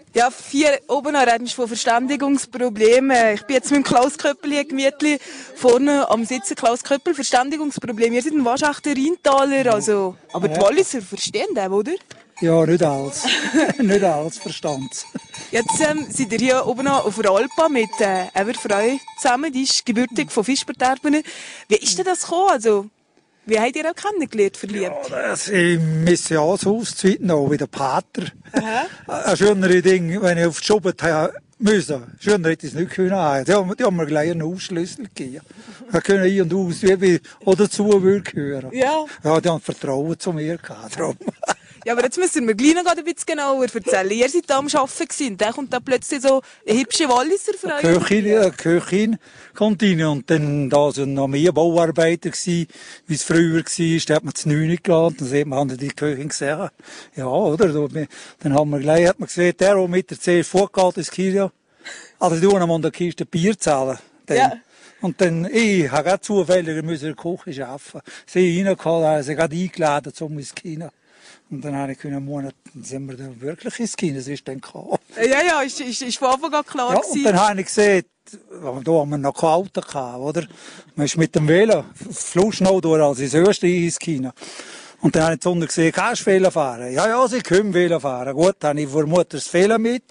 Ja, oben redest du von Verständigungsproblemen. Ich bin jetzt mit dem Klaus Köppel gemütlich vorne am Sitzen. Klaus Köppel, Verständigungsprobleme. Ihr seid ein waschechter Rheintaler, also. Aber die Walliser verstehen das, oder? Ja, nicht alles. Nicht alles verstand. Jetzt seid ihr hier oben noch auf der Alpa mit einer Frau zusammen. Die ist gebürtig von Fischberterben. Wie ist denn das gekommen? Also, wie habt ihr auch kennengelernt, verliebt? Ja, das im Missionshaus Zweitnau, wie der Pater. Ein schönere Ding, wenn ich auf die Schubbe müssen. Schöner hätte ich es nicht können haben. Die haben mir gleich einen Ausschlüssel gegeben. Wir können ein und aus, wie oder zu würde hören. Ja. Ja, die haben Vertrauen zu mir gehabt. Darum. Ja, aber jetzt müssen wir gleich noch ein bisschen genauer erzählen. Ihr seid da am Arbeiten gewesen. Dann kommt da plötzlich so eine hübsche Walliser Frau. Eine Köchin kommt rein und dann da so noch mehr Bauarbeiter gsi, wie es früher war. Da hat man zu 9 geladen. Dann sieht man, haben die Köchin gesehen. Ja, oder? Dann haben wir gleich, hat man gesehen, der mit der C vorgeht ins Kilo. Also, du musst an der Kiste Bier zahlen. Ja. Und dann, ich habe gerade zufällig müssen in der Küche arbeiten. Sie reingekommen, also gerade eingeladen zum ins Kino. Und dann habe ich einen Monat, dann sind wir dann wirklich ins Kino, das ist dann gekommen. Ja, ist von Anfang an klar ja, gewesen. Und dann habe ich gesehen, da haben wir noch kein Auto gehabt, oder? Man ist mit dem Velo, Flussschnau durch, also ins Österreich ins Kino. Und dann habe ich zu unten gesehen, kannst du Velo fahren? Ja, sie können Velo fahren. Gut, dann habe ich vor Mutter das Velo mit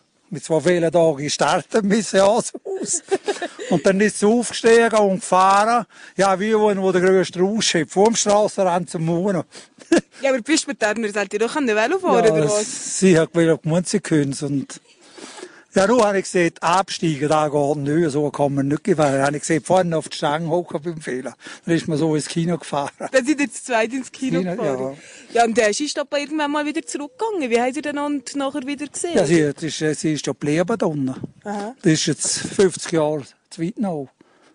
2 Velotagen gestartet, bis sie aus. Und dann ist sie aufgestiegen und gefahren. Ja, wie wo der grösste Rausch hat, vom Strassenrand zum Mauern. Ja, aber bist du mit der, sollt ihr doch Velo fahren, Ja, oder was? sie hat gemeint, sie können und ja, nun habe ich gesehen, absteigen, da geht nicht, so kann man nicht gewinnen. Dann habe ich gesehen, vorne auf die Stange hocken beim Fehler. Dann ist man so ins Kino gefahren. Dann sind ihr zu zweit ins Kino gefahren. Ja, und der ist aber irgendwann mal wieder zurückgegangen. Wie habt ihr den nachher wieder gesehen? Ja, sie ist ja geblieben da unten. Aha. Das ist jetzt 50 Jahre zu weit noch.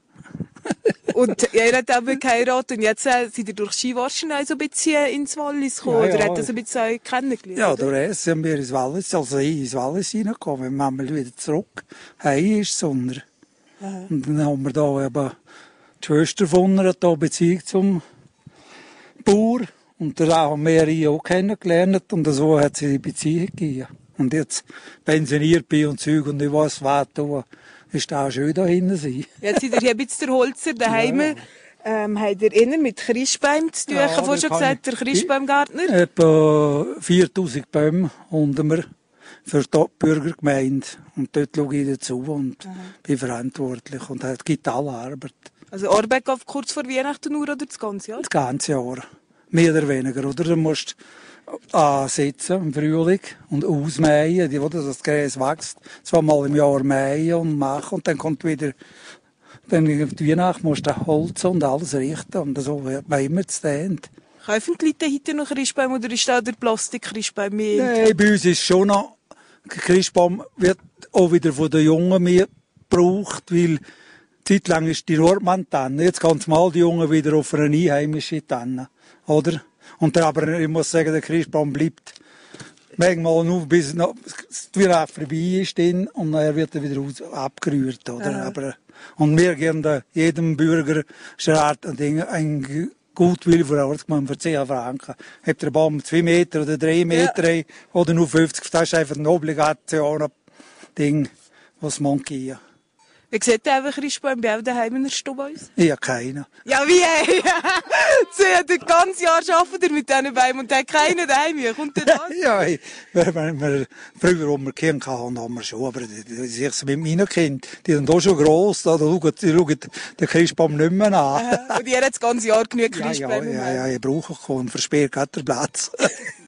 Und ihr habt aber geheiratet und jetzt seid ihr durch Skiwaschen so ein bisschen ins Wallis gekommen, Ja, oder ja. habt ihr das ein bisschen kennengelernt? Ja, oder? durch das sind wir ins Wallis, also ich ins Wallis reingekommen. Wenn man wieder zurück heim ist, sondern. Und dann haben wir da eben die Schwester von ihr, hat da Beziehung zum Bauer. Und da haben wir ihn auch kennengelernt und so hat sie die Beziehung gegeben. Und jetzt pensioniert bin und Zeug und ich weiss, was da ist auch schön da hinten sein. Jetzt seid ihr hier ein bisschen der Holzer daheim. Ja. Habt ihr eher mit Christbäumen zu tun? Ja, ich habe vorhin schon gesagt, der Christbaumgärtner. Etwa 4000 Bäume unten wir für die Bürgergemeinde. Und dort schaue ich dazu und bin verantwortlich. Und es gibt alle Arbeit. Also Arbeit geht kurz vor Weihnachten nur oder das ganze Jahr? Das ganze Jahr. Mehr oder weniger. Oder du musst ansetzen im Frühling und ausmähen, oder das Gräs wächst. 2-mal im Jahr mähen und machen. Und dann kommt wieder, dann in die Weihnacht musst du Holz und alles richten. Und so hat man immer zu tun. Kaufen die Leute heute noch Christbaum oder ist da der Plastik-Christbaum mehr? Nein, bei uns ist schon noch, der Christbaum wird auch wieder von den Jungen mehr gebraucht, weil zeitlang ist die Nordmann-Tanne. Jetzt ganz mal die Jungen wieder auf eine einheimische Tanne, oder? Und dann, aber ich muss sagen, der Christbaum bleibt manchmal nur bis die Weihnacht vorbei ist und dann wird er wieder abgerührt, oder? Aber, und wir geben jedem Bürger ein Gutwill vor Ort gemacht für 10 Franken. Habt der Baum 2 Meter oder 3 Meter oder nur 50, das ist einfach ein Obligation-Ding, was man geben. Wie sieht der einfach Christbaum bei euch daheim in der Stube aus? Ich habe keinen. Ja, wie? Sie hat das ganze Jahr arbeitet mit diesen Bäumen und hat keinen daheim. Wie kommt denn das? Ja, früher, wo wir Kinder hatten, haben wir schon, aber ich mit meinen Kindern, die sind auch schon gross, da schauen den Christbaum nicht mehr an. Und ihr habt das ganze Jahr genug Christbäume? Ja, ich brauche keinen, versperrt gerade den Platz.